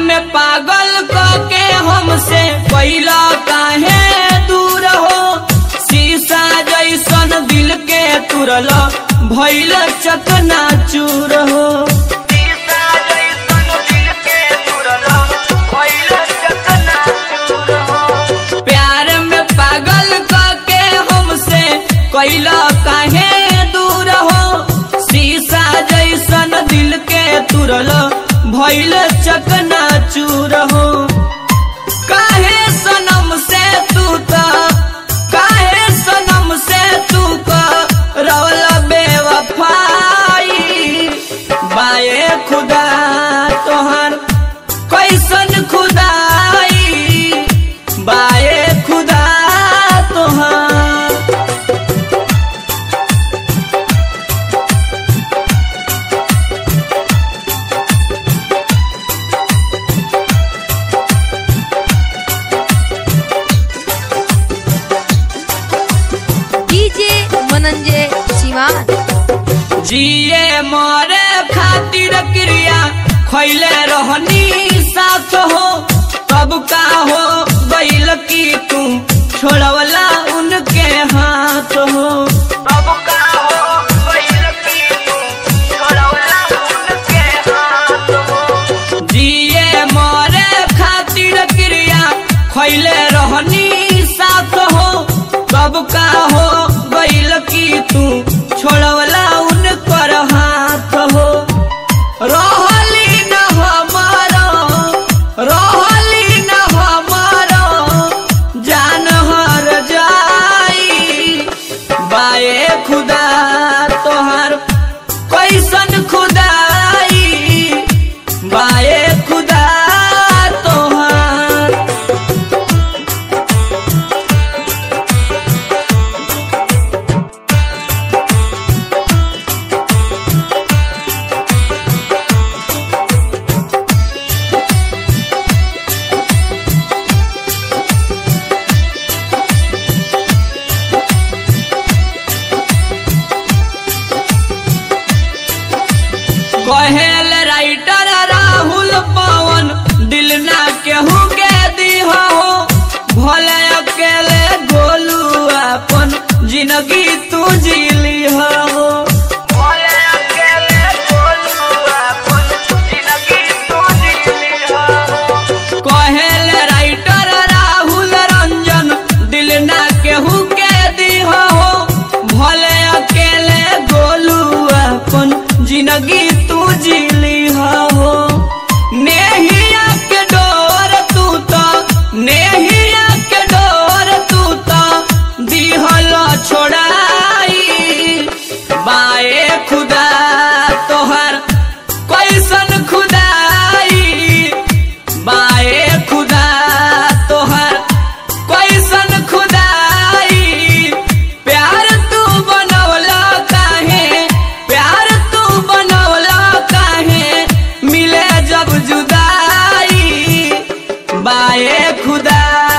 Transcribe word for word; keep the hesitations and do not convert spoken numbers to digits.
में पागल के हमसे पहिला काहे दूर हो। शीशा जैसन दिल के तुरल भइल चकना चूर हो। शीशा जैसन दिल के तुरल भइल चकना चूर हो। प्यार में पागल के हमसे पहिला काहे दूर हो। शीशा जैसन दिल के तुरल भइल चकना चूर हो। काहे सनम से तू ता काहे सनम से तू का रवला बेवफाई। बाए खुदा तोहर कैसन खुदाई। बाए खुदा तोहर मनंजे शिवान। जिए मरे खातिर क्रिया खैले रहनी साथ हो। कब का हो गइल की तू छोड़वला उनके हाथ हो। कब का हो गइल की तू छोड़वला उनके हाथ हो। जिए मरे खातिर क्रिया खैले रहनी साथ हो। कब का हो गइल की तू छोड़वला उनकर हाथ हो। रहली न हमारा रहली न हमारा जान हर जाई। बाए खुदा तोहर कैसन खुदाई। बाए खुदा तोहर कहेल राइटर राहुल पवन दिल ना केहू के दीह हो। भले अकेले गोलू अपन जिंदगी तू जीली हो। भले अकेले गोलू अपन जिंदगी तू जीली हो। कहेल राइटर राहुल रंजन दिल ना केहू के दीह हो। भले अकेले गोलू अपन जिंदगी तू जीली हो। नेहिया के डोर तू तो नेहिया के डोर तू तो दिहल छोड़ाई। बाए खुदा तोहर कैसन खुदाई। बाए खुदा तोहर कैसन खुदाई। प्यार तू बनवला काहे प्यार तू बनवला काहे मिले जब जुदाई। बाए खुदा